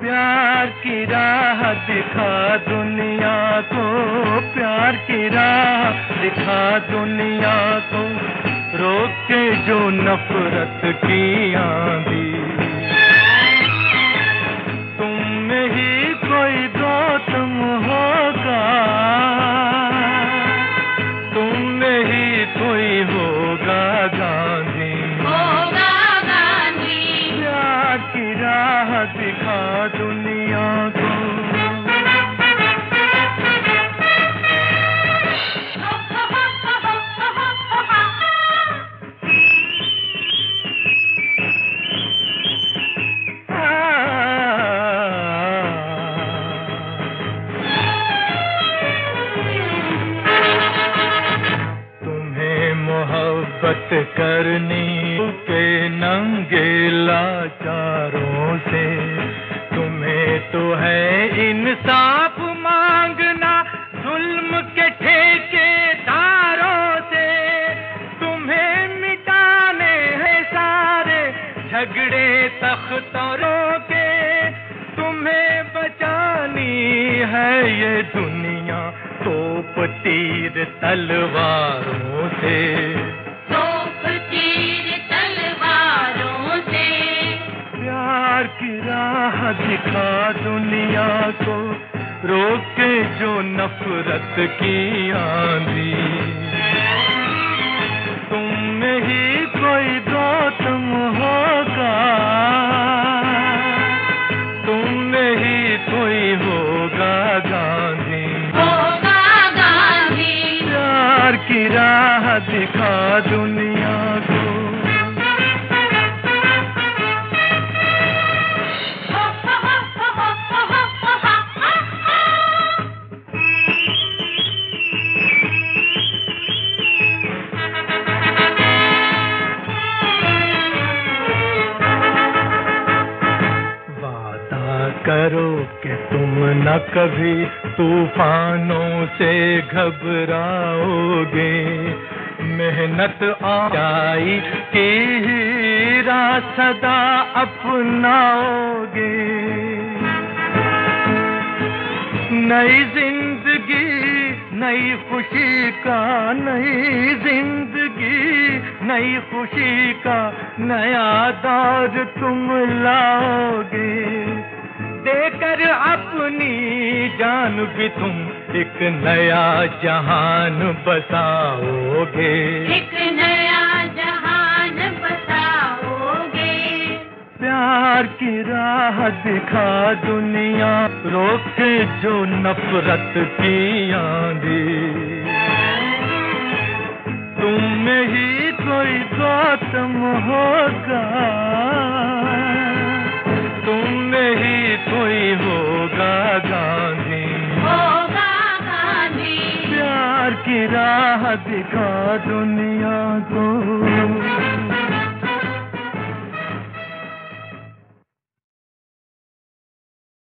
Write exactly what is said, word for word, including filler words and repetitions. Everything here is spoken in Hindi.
प्यार की राह दिखा दुनिया को, प्यार की राह दिखा दुनिया को, रोक के जो नफरत की आंधी। तुम में ही कोई गौतम होगा, तुम में ही कोई होगा गांधी, होगा गांधी। प्यार की राह दिखा दुनिया को। तुम्हें मोहब्बत करनी के नंगे लाचारों से, तुम्हें तो है इंसाफ मांगना जुल्म के ठेकेदारों से, तुम्हें मिटाने हैं सारे झगड़े तख्तरों के, तुम्हें बचानी है ये दुनिया तोप तीर तलवारों से, तोप तीर तलवारों से। प्यार की राह दिखा दुनिया को, रोक के जो नफरत की आंधी। तुम में ही कोई गौतम होगा, तुम में ही कोई होगा गांधी, होगा गांधी। प्यार की राह दिखा दुनिया को। करो कि तुम न कभी तूफानों से घबराओगे, मेहनत आई की हीरा सदा अपनाओगे। नई जिंदगी नई खुशी का, नई जिंदगी नई खुशी का नया दौर तुम लाओगे, देकर अपनी जान भी तुम एक नया जहान बसाओगे, एक नया जहान बसाओगे। प्यार की राह दिखा दुनिया, रोक के जो नफरत की आंधी। तुम में ही कोई गौतम होगा, तुम में ही कोई होगा गांधी, होगा गांधी। प्यार की राह दिखा दुनिया को।